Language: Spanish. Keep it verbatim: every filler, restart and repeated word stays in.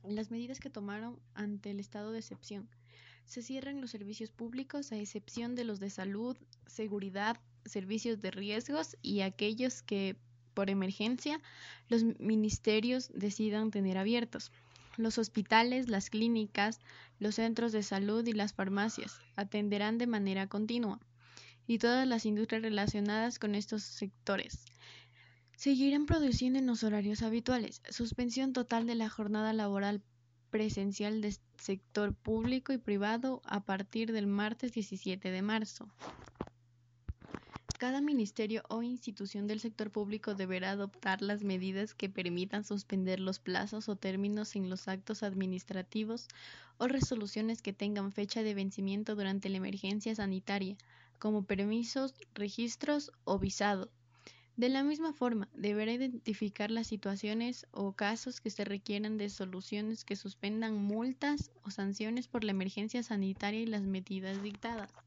Las medidas que tomaron ante el estado de excepción. Se cierran los servicios públicos a excepción de los de salud, seguridad, servicios de riesgos y aquellos que, por emergencia, los ministerios decidan tener abiertos. Los hospitales, las clínicas, los centros de salud y las farmacias atenderán de manera continua y todas las industrias relacionadas con estos sectores seguirán produciendo en los horarios habituales. Suspensión total de la jornada laboral presencial del sector público y privado a partir del martes diecisiete de marzo. Cada ministerio o institución del sector público deberá adoptar las medidas que permitan suspender los plazos o términos en los actos administrativos o resoluciones que tengan fecha de vencimiento durante la emergencia sanitaria, como permisos, registros o visado. De la misma forma, deberá identificar las situaciones o casos que se requieran de soluciones que suspendan multas o sanciones por la emergencia sanitaria y las medidas dictadas.